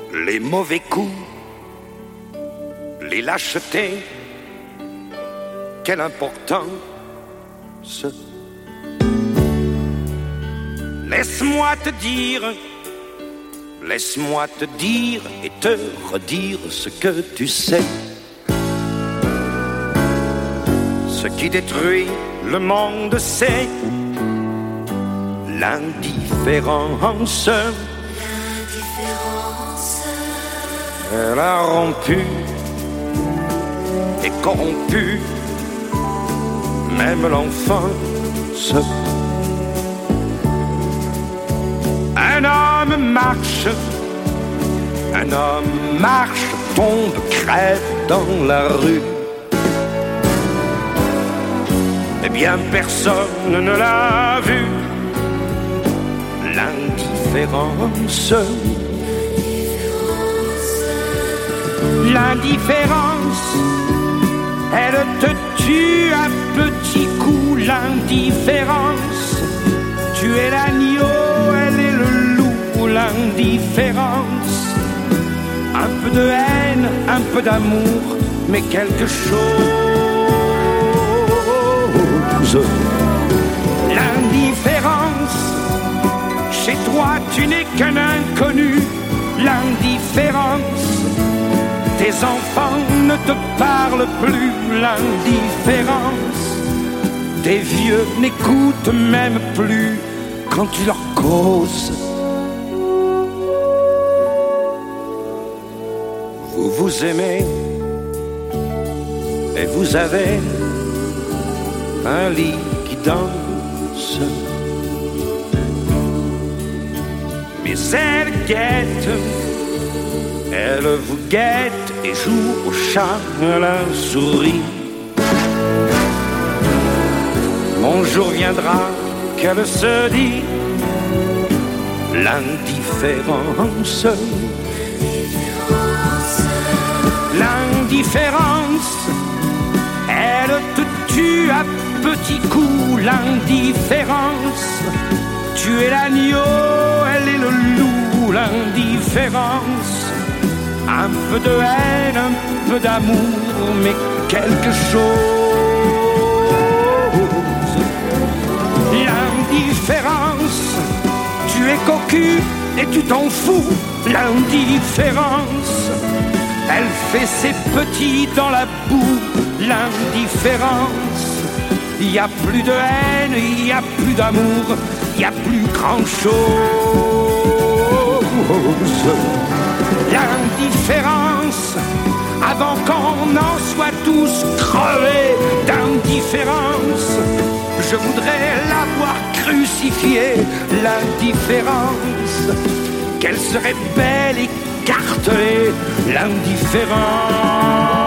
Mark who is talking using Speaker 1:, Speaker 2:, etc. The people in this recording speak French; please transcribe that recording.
Speaker 1: les mauvais coups, les lâchetés, quelle importance. Laisse-moi te dire et te redire ce que tu sais. Ce qui détruit le monde, c'est l'indifférence. Elle a rompu et corrompu même l'enfance. Un homme marche, tombe, crève dans la rue. Eh bien personne ne l'a vu. L'indifférence. L'indifférence, elle te tue à petits coups. L'indifférence, tu es l'agneau, elle est le loup. L'indifférence, un peu de haine, un peu d'amour, mais quelque chose. L'indifférence, chez toi tu n'es qu'un inconnu. L'indifférence, tes enfants ne te parlent plus. L'indifférence, tes vieux n'écoutent même plus quand tu leur causes. Vous vous aimez et vous avez un lit qui danse, mais elle guette, elle vous guette et joue au chat à la souris. Mon jour viendra qu'elle se dit l'indifférence. L'indifférence, elle te tue à petits coups. L'indifférence, tu es l'agneau, elle est le loup. L'indifférence, un peu de haine, un peu d'amour, mais quelque chose. L'indifférence, tu es cocu et tu t'en fous. L'indifférence, elle fait ses petits dans la boue. L'indifférence, il n'y a plus de haine, il n'y a plus d'amour, il n'y a plus grand chose. L'indifférence, avant qu'on en soit tous crevés d'indifférence, je voudrais l'avoir crucifiée. L'indifférence, qu'elle serait belle écartelée. L'indifférence.